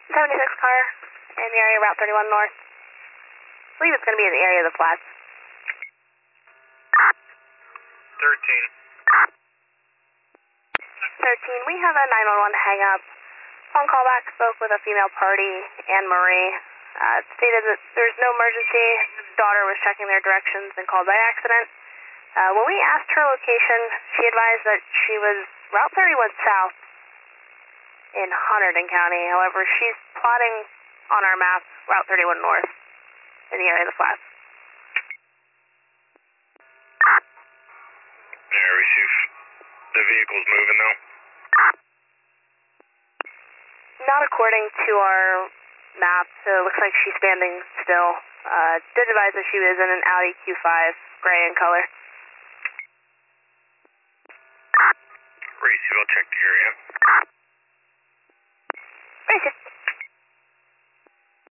76 car in the area, Route 31 North. I believe it's going to be in the area of the flats. 13. 13, we have a 911 hang up. Phone call back, spoke with a female party, Anne Marie. Stated that there's no emergency. His daughter was checking their directions and called by accident. When we asked her location, she advised that she was Route 31 South in Hunterdon County. However, she's plotting on our map Route 31 North in the area of the flats. Yeah, receive. The vehicle's moving though? Not according to our map, so it looks like she's standing still. Did advise that she was in an Audi Q5, gray in color. Receive, I'll check the area. Receive.